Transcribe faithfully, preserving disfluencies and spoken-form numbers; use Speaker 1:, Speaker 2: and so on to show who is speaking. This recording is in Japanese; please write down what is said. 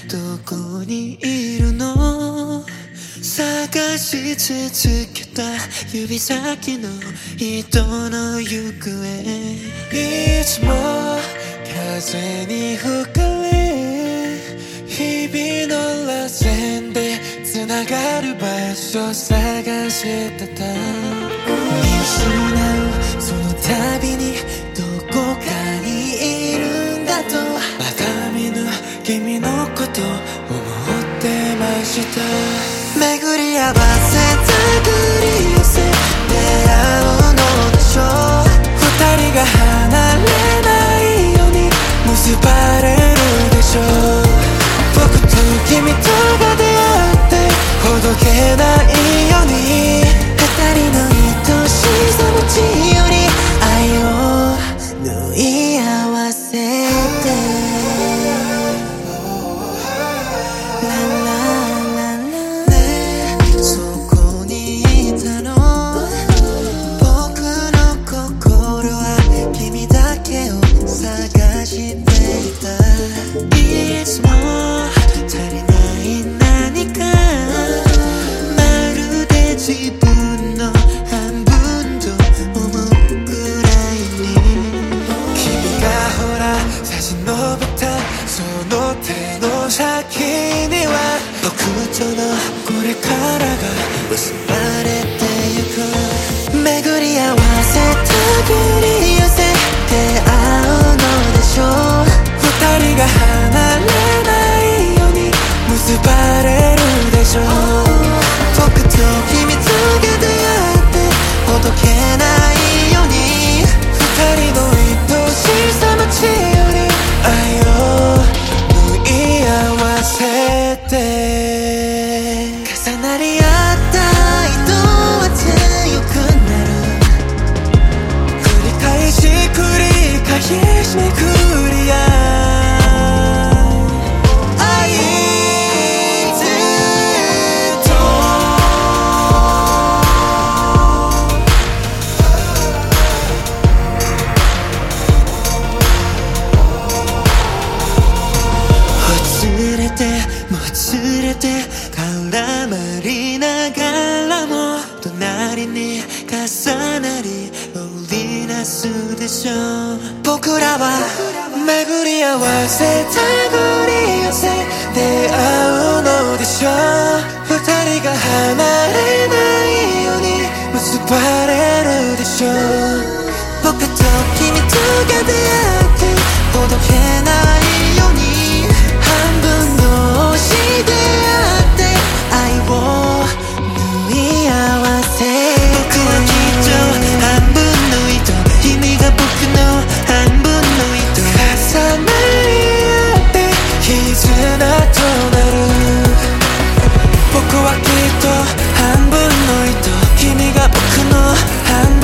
Speaker 1: どこにいるの探し続けた指先の人の行方いつも風に吹かれ日々の螺旋でつながる場所探してた見失うその度にどこかにいるんだとまだ見ぬ君のこと思ってました巡り合わせたぐり寄せ出会うのでしょう二人が離れないように結ばれるでしょう僕と君とが出会ってほどけないように二人の愛しさの血より愛を縫い合わせて僕とのこれからが結ばれてゆく巡り合わせたぐり寄せ出会うのでしょう二人が離れないように結ばれるでしょう僕と君とが出会ってほどけないように二人の愛しさの血より愛を縫い合わせて重なり合った愛とは強くなる繰り返し繰り返しめくり合う愛ずっとほつれてもつれて絡まりながらも隣に重なり織りなすでしょう僕らは巡り合わせたぐり寄せ出会うのでしょう二人が離れないように結ばれるでしょう僕と君とが出会ってほどけないように半分同士で愛を縫い合わせ僕はきっと半分の糸君が僕の半分の糸重なり合って絆となる僕はきっと半分の糸君が僕の半分